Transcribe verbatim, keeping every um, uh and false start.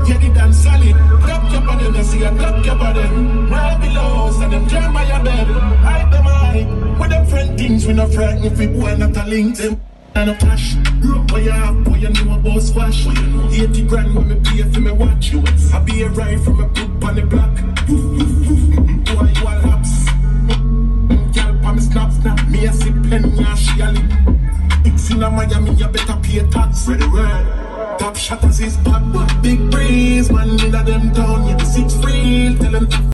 Yeah, the dance solid. Drop your body, they see you drop your body. Right below, so them jam by your bed. Hide them high. With them friend things, we not frightened if we boy not a link them. And a cash, what you have, boy, you know about squash. eighty grand when me pay for me watch. I be a ride from a poop on the block. Boy, you a laps. Girl, pa me snap, snap. Me a sip penny and she a lip. It's in a Miami, you better pay tax. Ready, right? Top shotters is back. Big breeze, man, in a them town. Yeah, the six free, tell them